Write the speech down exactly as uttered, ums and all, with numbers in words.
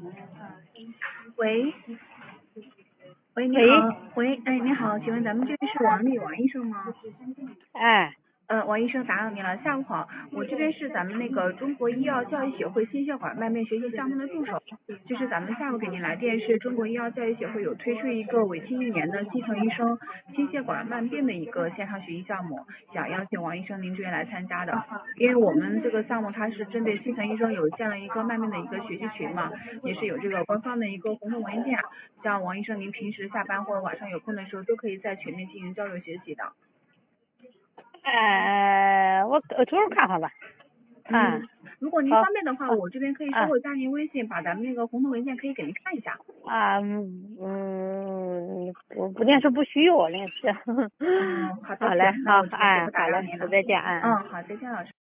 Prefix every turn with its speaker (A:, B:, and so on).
A: 喂，喂，你
B: 喂，
A: 好，喂，哎，你好，请问咱们这边是王丽王医生吗？
B: 哎，
A: 呃，王医生打扰您了，下午好，我这边是咱们那个中国医药教育协会心血管脉面学习项目的助手，就是咱们下午给您来电是中国医药教育协会有推出一个为期一年的基层医生心血管慢病的一个线上学习项目，想邀请王医生您这边来参加的，因为我们这个项目它是针对基层医生有建了一个慢病的一个学习群嘛，也是有这个官方的一个红头文件，像王医生您平时下班或者晚上有空的时候都可以在群内进行交流学习的。
B: 呃，我我头儿看看吧。啊，
A: 嗯，如果您
B: 好，
A: 方便的话，
B: 好，
A: 我这边可以稍
B: 啊
A: 后加您微信，把咱们那个红头文件可以给您看一下。
B: 啊，嗯嗯，我不那是不需要，那是。
A: 嗯，好的，
B: 好嘞，
A: 行，那
B: 好，
A: 我这边就
B: 哎，
A: 不打
B: 好嘞，
A: 扰您了。
B: 再见，嗯嗯。
A: 嗯，好，再见，老师。